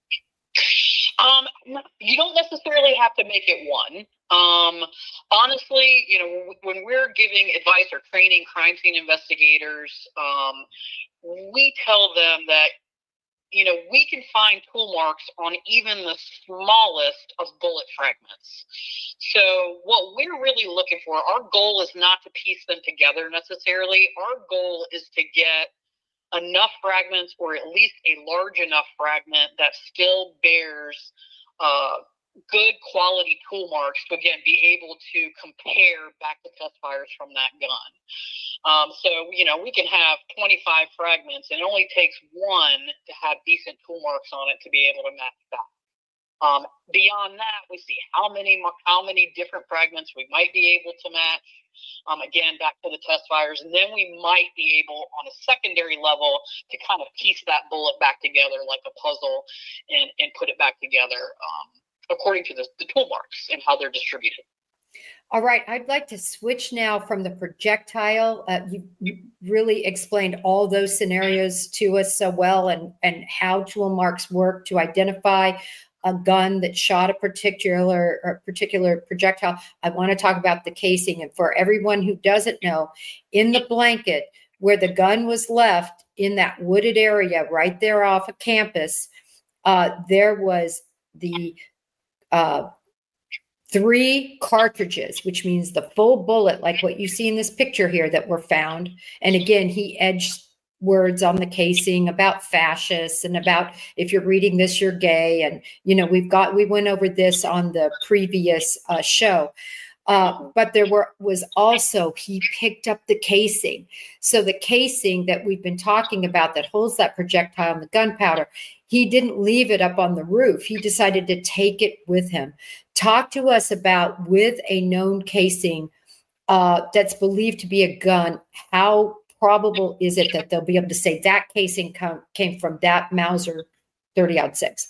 D: You don't necessarily have to make it one. Honestly, when we're giving advice or training crime scene investigators, we tell them that, we can find tool marks on even the smallest of bullet fragments. So what we're really looking for, our goal is not to piece them together necessarily. Our goal is to get enough fragments, or at least a large enough fragment that still bears good quality tool marks to, again, be able to compare back to test fires from that gun. So, we can have 25 fragments, and it only takes one to have decent tool marks on it to be able to match that. Beyond that, we see how many different fragments we might be able to match. Again, back to the test fires, and then we might be able, on a secondary level, to kind of piece that bullet back together like a puzzle and put it back together according to the tool marks and how they're distributed.
C: All right, I'd like to switch now from the projectile. You really explained all those scenarios to us so well, and how tool marks work to identify a gun that shot a particular projectile. I want to talk about the casing. And for everyone who doesn't know, in the blanket where the gun was left in that wooded area right there off of campus, there was the 3 cartridges, which means the full bullet, like what you see in this picture here, that were found. And again, he edged words on the casing about fascists and about, if you're reading this, you're gay. And, we went over this on the previous show. But there was also, he picked up the casing. So the casing that we've been talking about that holds that projectile and the gunpowder, he didn't leave it up on the roof. He decided to take it with him. Talk to us about, with a known casing that's believed to be a gun, how probable is it that they'll be able to say that casing came from that Mauser 30-06?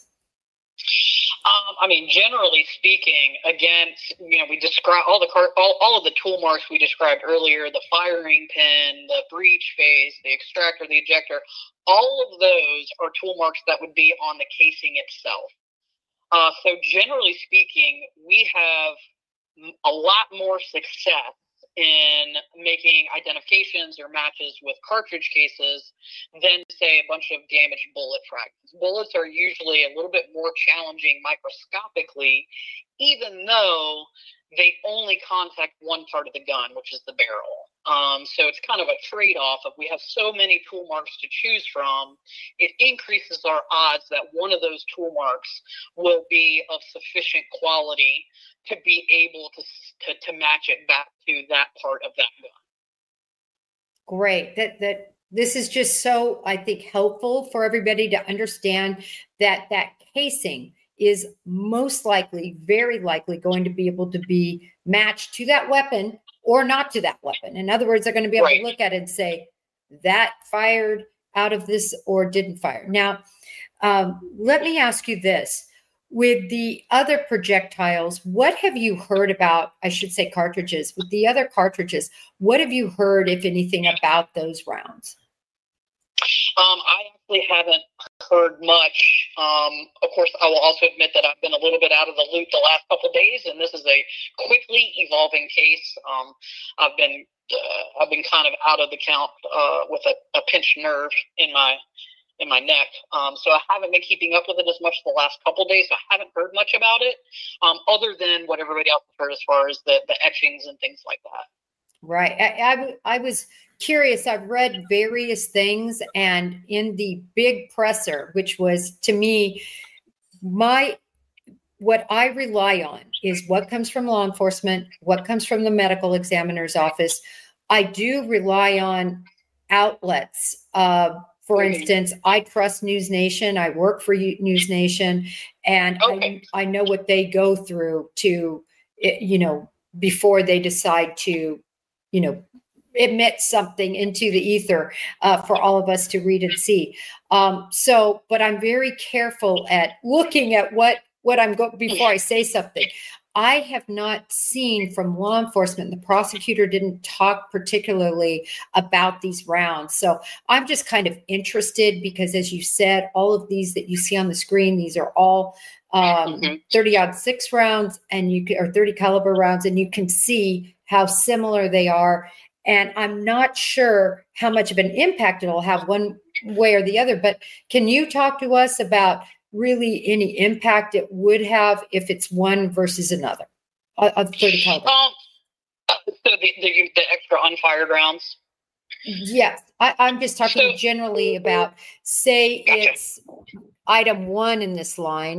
D: Generally speaking, again, we describe all of the tool marks we described earlier: the firing pin, the breech face, the extractor, the ejector. All of those are tool marks that would be on the casing itself. So generally speaking, we have a lot more success in making identifications or matches with cartridge cases than, say, a bunch of damaged bullet fragments. Bullets are usually a little bit more challenging microscopically, even though they only contact one part of the gun, which is the barrel. So it's kind of a trade-off. If we have so many tool marks to choose from, it increases our odds that one of those tool marks will be of sufficient quality to be able to match it back to that part of that gun.
C: Great. That this is just so, I think, helpful for everybody to understand that casing is most likely, very likely, going to be able to be matched to that weapon or not to that weapon. In other words, they're going to be able to look at it and say, that fired out of this or didn't fire. Now, let me ask you this. With the other projectiles, what have you heard about, I should say cartridges, with the other cartridges, what have you heard, if anything, about those rounds?
D: I actually haven't heard much. Of course, I will also admit that I've been a little bit out of the loop the last couple of days, and this is a quickly evolving case. I've been kind of out of the count with a pinched nerve in my neck. So I haven't been keeping up with it as much the last couple of days. So I haven't heard much about it, other than what everybody else has heard as far as the etchings and things like that.
C: Right. I was curious. I've read various things, and in the big presser, which was, to me, what I rely on is what comes from law enforcement, what comes from the medical examiner's office. I do rely on outlets. For instance, I trust News Nation. I work for News Nation, and I know what they go through to, before they decide to, emit something into the ether for all of us to read and see. But I'm very careful at looking at what I'm going before I say something. I have not seen from law enforcement, the prosecutor didn't talk particularly about these rounds. So I'm just kind of interested because, as you said, all of these that you see on the screen, these are all 30-06 rounds or 30 caliber rounds, and you can see how similar they are. And I'm not sure how much of an impact it'll have one way or the other, but can you talk to us about really any impact it would have if it's one versus another of 30 caliber?
D: So the extra unfired rounds?
C: Yes. I'm just talking generally about, say, it's item 1 in this line,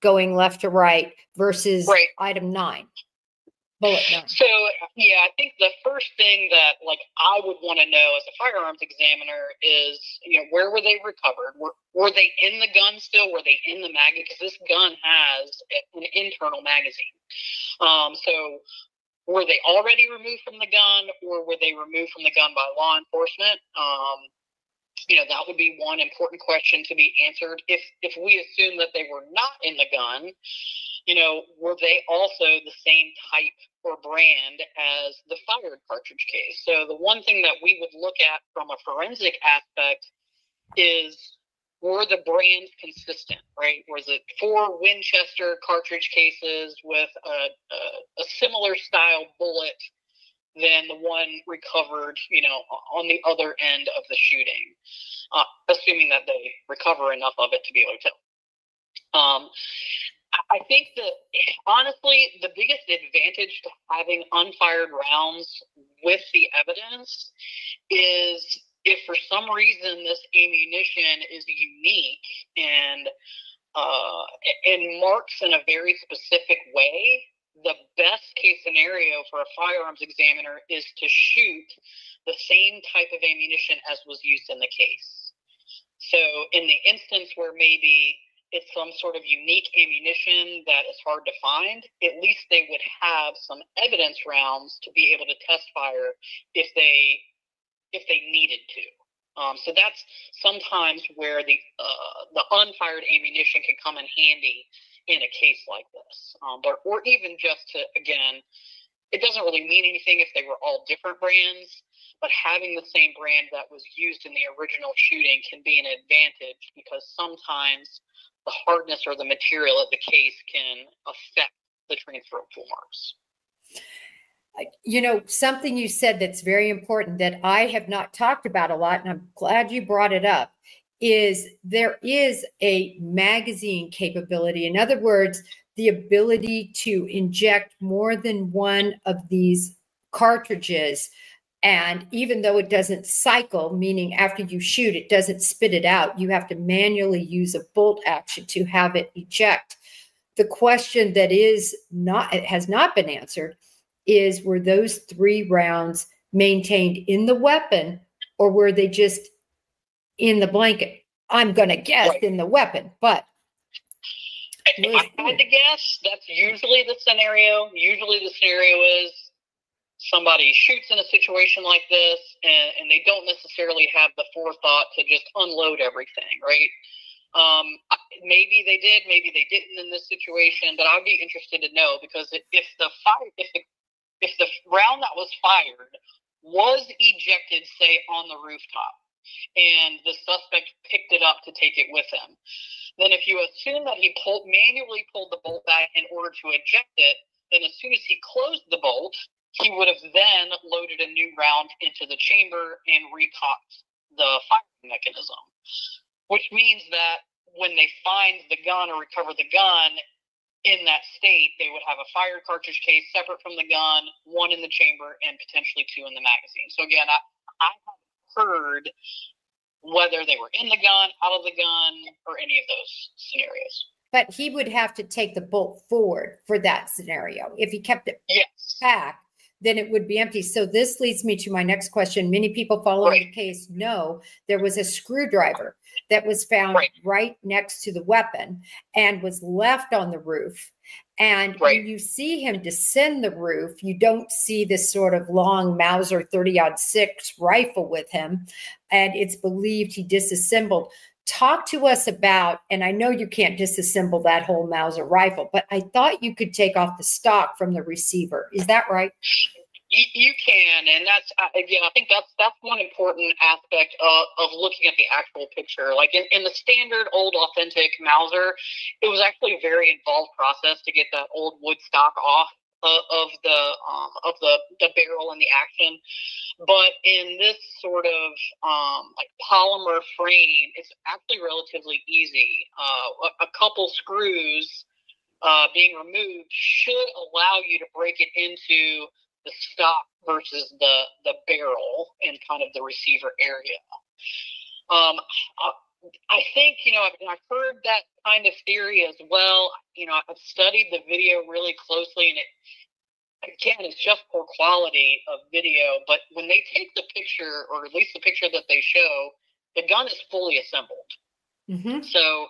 C: going left to right versus
D: Right.
C: item 9? Bullet 9.
D: So, yeah, I think the first thing that, like, I would want to know as a firearms examiner is, where were they recovered? Were they in the gun still? Were they in the magazine? Because this gun has an internal magazine. So were they already removed from the gun, or were they removed from the gun by law enforcement? That would be one important question to be answered. If we assume that they were not in the gun, were they also the same type or brand as the fired cartridge case? So the one thing that we would look at from a forensic aspect is, were the brands consistent, right? Was it 4 Winchester cartridge cases with a similar style bullet than the one recovered, on the other end of the shooting, assuming that they recover enough of it to be able to tell. I think that, honestly, the biggest advantage to having unfired rounds with the evidence is if for some reason this ammunition is unique and marks in a very specific way, the best case scenario for a firearms examiner is to shoot the same type of ammunition as was used in the case. So in the instance where maybe it's some sort of unique ammunition that is hard to find, at least they would have some evidence rounds to be able to test fire if they needed to. So that's sometimes where the unfired ammunition can come in handy in a case like this. Or even just to, again, it doesn't really mean anything if they were all different brands, but having the same brand that was used in the original shooting can be an advantage, because sometimes the hardness or the material of the case can affect the transfer of tool marks.
C: Something you said that's very important that I have not talked about a lot, and I'm glad you brought it up, is there is a magazine capability. In other words, the ability to inject more than one of these cartridges. And even though it doesn't cycle, meaning after you shoot, it doesn't spit it out, you have to manually use a bolt action to have it eject. The question that has not been answered is, were those 3 rounds maintained in the weapon, or were they just in the blanket? I'm going to guess
D: Right.
C: in the weapon, but
D: if I had to guess, that's usually the scenario. Usually the scenario is somebody shoots in a situation like this, and they don't necessarily have the forethought to just unload everything, right? Maybe they did, maybe they didn't in this situation, but I'd be interested to know, because if the round that was fired was ejected, say, on the rooftop, and the suspect picked it up to take it with him, then if you assume that he manually pulled the bolt back in order to eject it, then as soon as he closed the bolt, he would have then loaded a new round into the chamber and recocked the firing mechanism, which means that when they find the gun or recover the gun in that state, they would have a fired cartridge case separate from the gun, 1 in the chamber, and potentially 2 in the magazine. So again, I haven't heard whether they were in the gun, out of the gun, or any of those scenarios.
C: But he would have to take the bolt forward for that scenario. If he kept it back, then it would be empty. So this leads me to my next question. Many people following the case know there was a screwdriver that was found right next to the weapon and was left on the roof. And when you see him descend the roof, you don't see this sort of long Mauser 30-06 rifle with him. And it's believed he disassembled. Talk to us about, and I know you can't disassemble that whole Mauser rifle, but I thought you could take off the stock from the receiver. Is that right?
D: You can, and that's, again, I think that's one important aspect of looking at the actual picture. Like in the standard old authentic Mauser, it was actually a very involved process to get that old wood stock off of the barrel and the action. But in this sort of like polymer frame, it's actually relatively easy. A couple screws being removed should allow you to break it into the stock versus the barrel and kind of the receiver area. I think, I've heard that kind of theory as well. I've studied the video really closely, and it's just poor quality of video. But when they take the picture, or at least the picture that they show, the gun is fully assembled.
C: Mm-hmm.
D: So,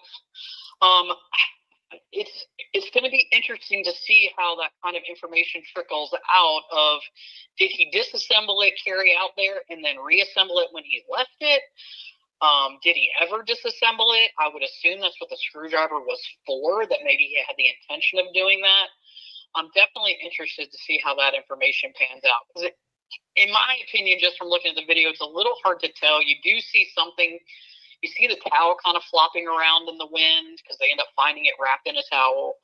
D: it's going to be interesting to see how that kind of information trickles out of, did he disassemble it, carry out there, and then reassemble it when he left it? Did he ever disassemble it? I would assume that's what the screwdriver was for, that maybe he had the intention of doing that. I'm definitely interested to see how that information pans out. Because in my opinion, just from looking at the video, it's a little hard to tell. You do see something. You see the towel kind of flopping around in the wind because they end up finding it wrapped in a towel.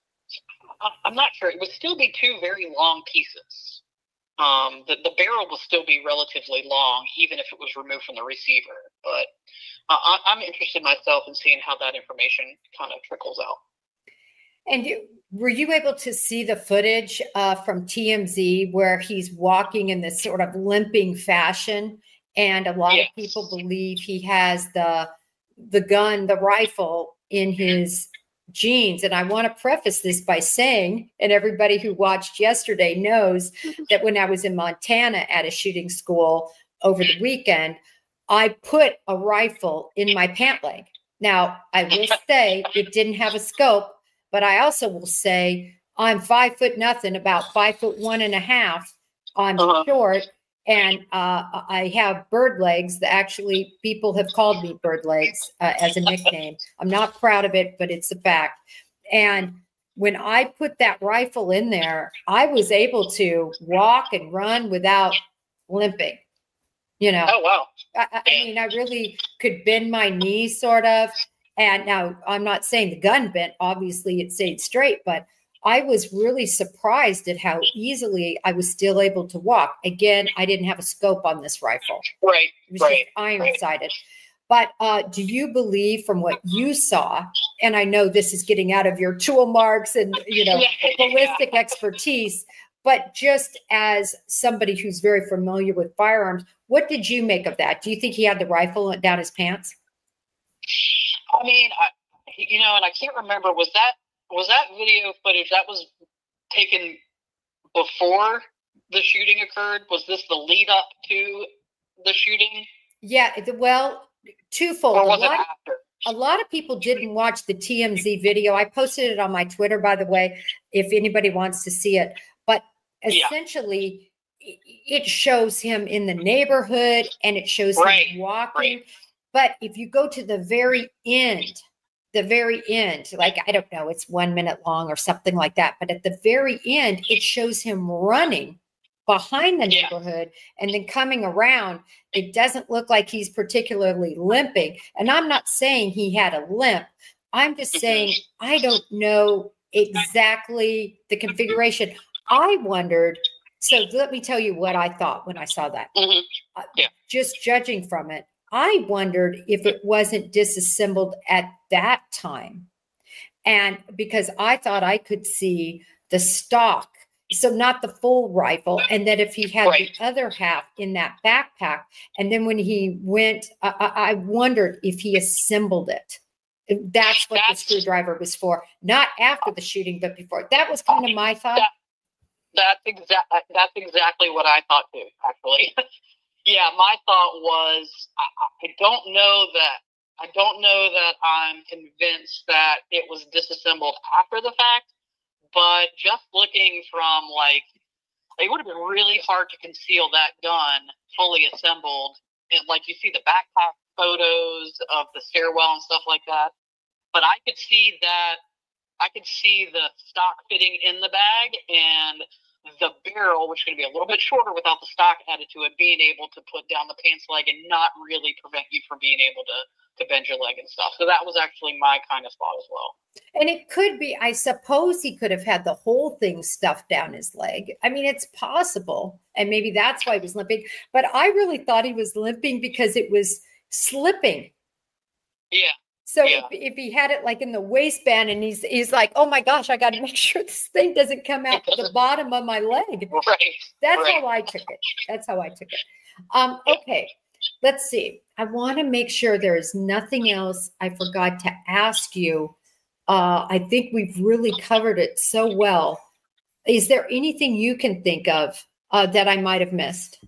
D: I'm not sure. It would still be two very long pieces. The barrel will still be relatively long, even if it was removed from the receiver. But I'm interested myself in seeing how that information kind of trickles out.
C: And were you able to see the footage from TMZ where he's walking in this sort of limping fashion? And a lot of people believe he has the gun, the rifle in his jeans. And I want to preface this by saying, and everybody who watched yesterday knows that when I was in Montana at a shooting school over the weekend, I put a rifle in my pant leg. Now, I will say it didn't have a scope, but I also will say I'm 5'0", about 5'1.5". I'm short. And I have bird legs. Actually, people have called me bird legs as a nickname. I'm not proud of it, but it's a fact. And when I put that rifle in there, I was able to walk and run without limping.
D: Oh, wow.
C: I mean, I really could bend my knees sort of. And now I'm not saying the gun bent. Obviously, it stayed straight, but I was really surprised at how easily I was still able to walk. Again, I didn't have a scope on this rifle.
D: Right.
C: It was just iron-sighted. But do you believe from what you saw, and I know this is getting out of your tool marks and, ballistic expertise, but just as somebody who's very familiar with firearms, what did you make of that? Do you think he had the rifle down his pants?
D: I mean, and I can't remember, was that video footage that was taken before the shooting occurred? Was this the lead up to the shooting?
C: Yeah, well, twofold.
D: Or was it after?
C: A lot of people didn't watch the TMZ video. I posted it on my Twitter, by the way, if anybody wants to see it. But essentially, it shows him in the neighborhood and it shows him walking.
D: Right.
C: But if you go to the very end, like, I don't know, it's 1 minute long or something like that. But at the very end, it shows him running behind the neighborhood and then coming around. It doesn't look like he's particularly limping. And I'm not saying he had a limp. I'm just saying I don't know exactly the configuration. I wondered. So let me tell you what I thought when I saw that. Just judging from it, I wondered if it wasn't disassembled at that time. And because I thought I could see the stock, so not the full rifle, and that if he had the other half in that backpack, and then when he went, I wondered if he assembled it. That's what the screwdriver was for, not after the shooting, but before. That was kind of my thought.
D: That's exactly what I thought too, actually. Yeah, my thought was, I don't know that I'm convinced that it was disassembled after the fact, but just looking from, like, it would have been really hard to conceal that gun fully assembled. And, like, you see the backpack photos of the stairwell and stuff like that. But I could see the stock fitting in the bag and the barrel, which is going to be a little bit shorter without the stock added to it, being able to put down the pants leg and not really prevent you from being able to bend your leg and stuff. So that was actually my kind of thought as well.
C: And it could be, I suppose he could have had the whole thing stuffed down his leg. I mean, it's possible. And maybe that's why he was limping. But I really thought he was limping because it was slipping.
D: Yeah.
C: So if he had it like in the waistband and he's like, oh my gosh, I got to make sure this thing doesn't come out the bottom of my leg.
D: Right.
C: That's how I took it. Okay. let's see. I want to make sure there is nothing else I forgot to ask you. I think we've really covered it so well. Is there anything you can think of that I might have missed?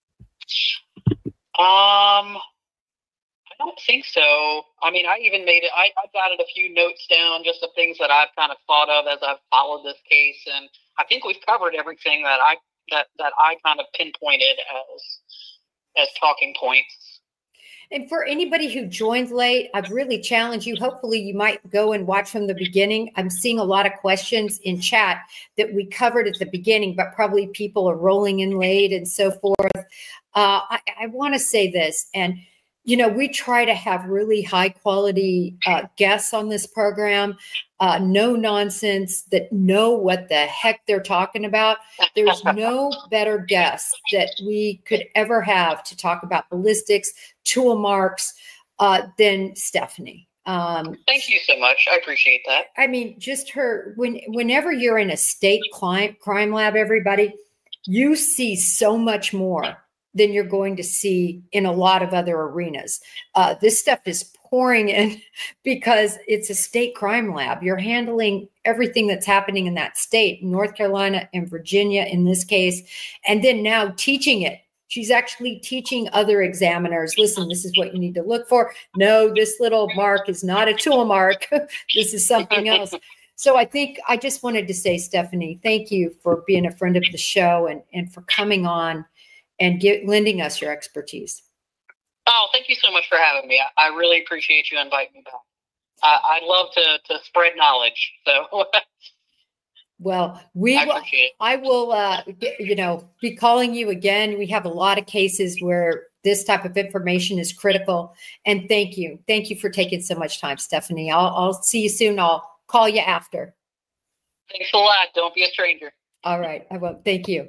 D: I don't think so. I mean, I even made it. I jotted a few notes down, just the things that I've kind of thought of as I've followed this case, and I think we've covered everything that I kind of pinpointed as talking points.
C: And for anybody who joined late, I'd really challenge you. Hopefully you might go and watch from the beginning. I'm seeing a lot of questions in chat that we covered at the beginning, but probably people are rolling in late and so forth. I want to say this, and we try to have really high quality guests on this program, no nonsense, that know what the heck they're talking about. There's no better guest that we could ever have to talk about ballistics, tool marks, than Stephanie.
D: Thank you so much. I appreciate that.
C: I mean, just her, whenever you're in a state crime lab, everybody, you see so much more than you're going to see in a lot of other arenas. This stuff is pouring in because it's a state crime lab. You're handling everything that's happening in that state, North Carolina and Virginia in this case, and then now teaching it. She's actually teaching other examiners, listen, this is what you need to look for. No, this little mark is not a tool mark. This is something else. So I just wanted to say, Stephanie, thank you for being a friend of the show and for coming on and lending us your expertise.
D: Oh, thank you so much for having me. I really appreciate you inviting me back. I love to spread knowledge. So,
C: well, I will be calling you again. We have a lot of cases where this type of information is critical. And thank you for taking so much time, Stephanie. I'll see you soon. I'll call you after.
D: Thanks a lot. Don't be a stranger.
C: All right, I will. Thank you.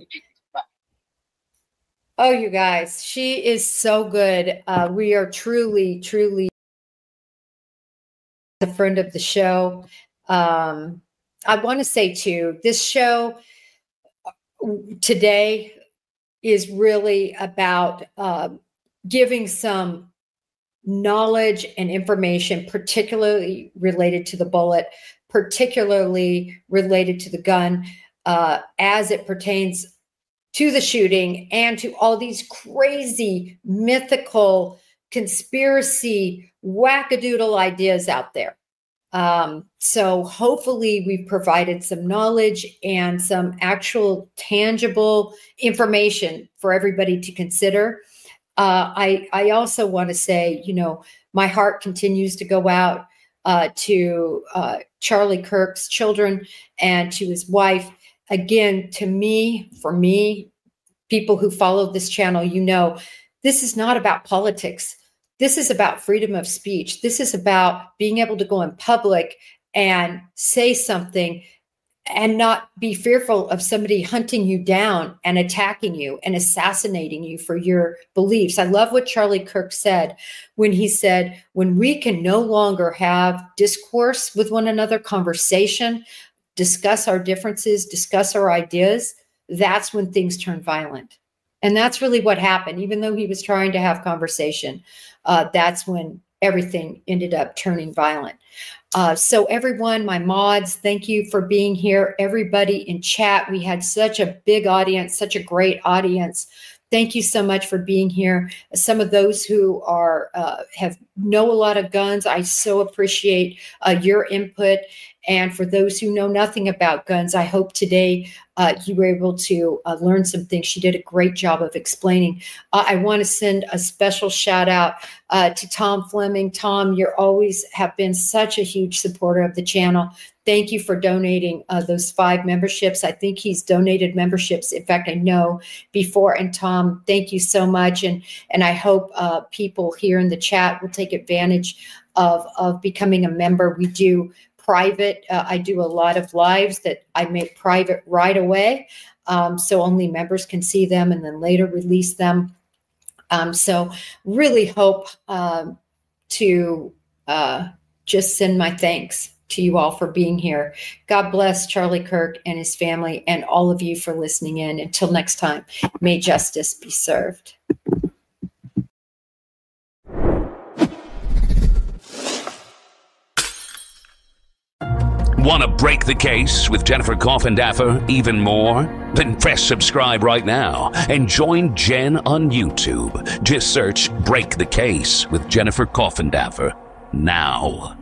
C: Oh, you guys, she is so good. We are truly, truly a friend of the show. I want to say too, this show today is really about giving some knowledge and information, particularly related to the bullet, particularly related to the gun, as it pertains to the shooting and to all these crazy, mythical, conspiracy, wackadoodle ideas out there. So hopefully we've provided some knowledge and some actual tangible information for everybody to consider. I also want to say, my heart continues to go out to Charlie Kirk's children and to his wife. Again, for me, people who follow this channel, this is not about politics. This is about freedom of speech. This is about being able to go in public and say something and not be fearful of somebody hunting you down and attacking you and assassinating you for your beliefs. I love what Charlie Kirk said when he said, when we can no longer have discourse with one another, conversation, discuss our differences, discuss our ideas, that's when things turn violent. And that's really what happened. Even though he was trying to have conversation, that's when everything ended up turning violent. So everyone, my mods, thank you for being here. Everybody in chat, we had such a big audience, such a great audience. Thank you so much for being here. Some of those who know a lot of guns, I so appreciate your input. And for those who know nothing about guns, I hope today you were able to learn some things. She did a great job of explaining. I want to send a special shout out to Tom Fleming. Tom, you always have been such a huge supporter of the channel. Thank you for donating those 5 memberships. I think he's donated memberships. In fact, I know before. And Tom, thank you so much. And I hope people here in the chat will take advantage of becoming a member. We do private. I do a lot of lives that I make private right away. So only members can see them and then later release them. So really hope to just send my thanks to you all for being here. God bless Charlie Kirk and his family and all of you for listening in. Until next time, may justice be served.
B: Want to break the case with Jennifer Coffindaffer even more? Then press subscribe right now and join Jen on YouTube. Just search Break the Case with Jennifer Coffindaffer now.